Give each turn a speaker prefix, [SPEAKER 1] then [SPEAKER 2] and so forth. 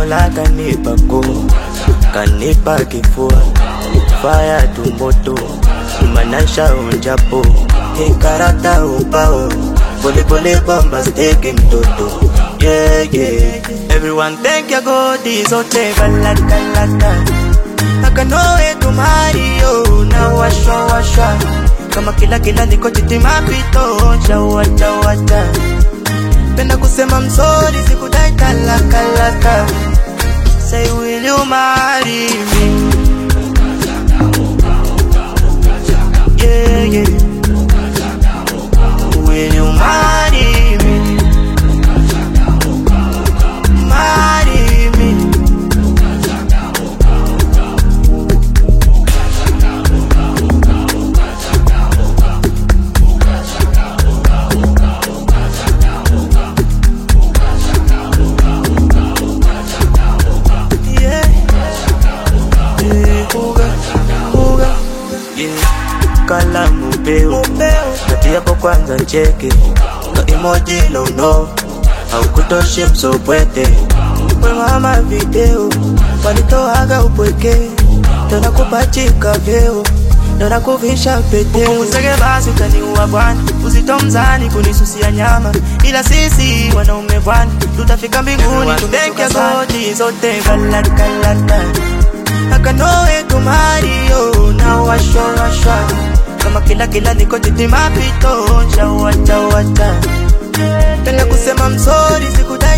[SPEAKER 1] Mola kanipa nguvu, kanipa kifua, fire tu moto, manasha unjapo, karata ubao, pole pole bamba steke mtoto. Yeah, yeah. Everyone thank your God, is okay, galata. Akanoe tumario, na washa. Kama kila niko titi mapito, chawa. Penda kusema msori, sikudai kalaka. Say will you marry me? Yeah. Will you marry me? Marry me. Kala mupeo kati hapo kwanza cheke ka emoji lo no au kutoshe msobwete we mama video walitoaga upweke tona kupachika veo tona kuvisha pete usege basi utaniua bwana usitomzani kunisusia nyama ila sisi wanaume bwana tutafika mbinguni thank you God zote galata akanoe tumario na washa kama kila niko titi mapito chawa. Penda kusema msori sikudai